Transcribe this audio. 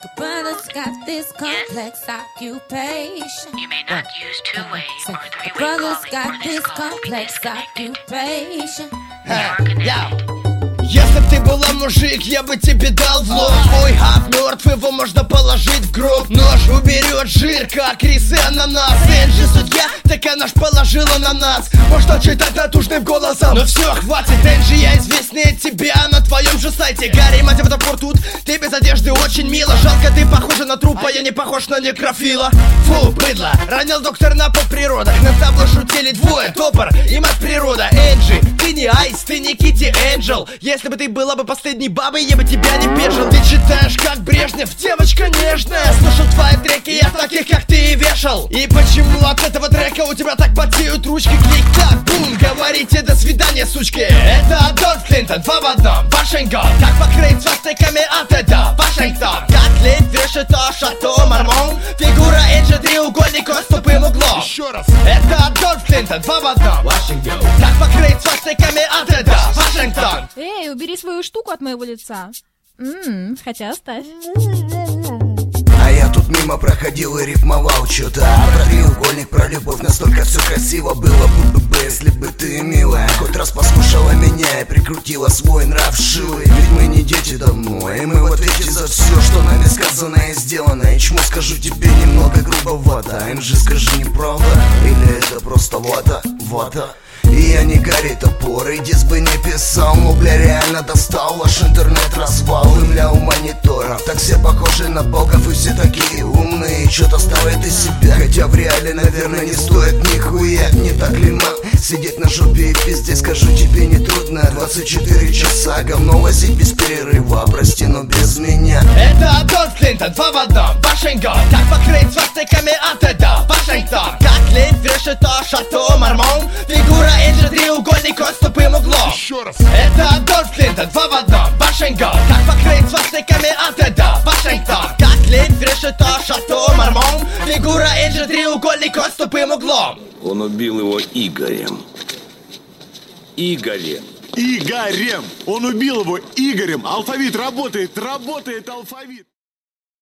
Brothers got this complex occupation. You may not use two-way or three-way Brothers calling got for this this call to be complex disconnected. occupation. You are connected. Если б ты была мужик, я бы тебе дал в лоб. Твой гад мертв, его можно положить в гроб. Нож уберет жир, как рис и ананас. Энджи судья, так она ж положила на нас. Можно читать натужным голосом, но все, хватит, Энджи, я известнее тебя на твоем же сайте. Гарри, мать в топор тут, ты без одежды очень мило. Жалко, ты похожа на труп, а я не похож на некрофила. Фу, быдло, ранил доктор на полприродах. На табло шутили двое, топор и мать природа. Энджи, ты не Айс, ты не Китти Энджел. Если бы ты была бы последней бабой, я бы тебя не бежал. Ты читаешь как Брежнев, девочка нежная. Слушал твои треки, я таких как ты и вешал. И почему от этого трека у тебя так потеют ручки? Клик-так, бум, говорите до свидания, сучки. Это Адольф Клинтон, два в одном, Вашингтон. Как покрыть свастиками от этого, Вашингтон. Как лить решето, шато, мормон. Фигура Энджи, треугольник, с тупым углом. Еще раз. Это Адольф Клинтон, два в одном, Вашингтон. Как покрыть свастиками от этого, Вашингтон. Эй, убери свою штуку от моего лица. Хотя оставь. А я тут мимо проходил и рифмовал что-то про треугольник, про любовь. Настолько все красиво было бы, если бы ты, милая, хоть раз послушала меня и прикрутила свой нрав шилой. Ведь мы не дети давно, и мы в ответе за все, что нами сказано и сделано. И чему скажу тебе немного грубовато. Энджи, скажи, не правда? Или это просто вата? И я не Гарри Топор, и диск бы не писал. Ну, бля, реально достал ваш интернет-развал. И, мля, у мониторов так все похожи на богов, и все такие умные, что-то ставят из себя. Хотя в реале, наверное, не стоит нихуя. Не так ли, мам? Сидеть на жопе и пиздец, скажу тебе, не трудно. 24 часа говно возить без перерыва. Прости, но без меня. Это Адольф Клинтон, два в одном, Вашингтон. Как покрыть свастиками от этого, Вашингтон. Как лить в решето, шато, мормон. Фигура Энджи, треугольник, с тупым углом. Еще раз. Это Адольф Клинтон, два в одном, Вашингтон. Как покрыть свастиками от этого, Вашингтон. Как лить в решето, шато, мормон. Фигура Энджи, треугольник, с тупым углом. Он убил его Игорем. Игорем. Он убил его Игорем. Алфавит работает алфавит.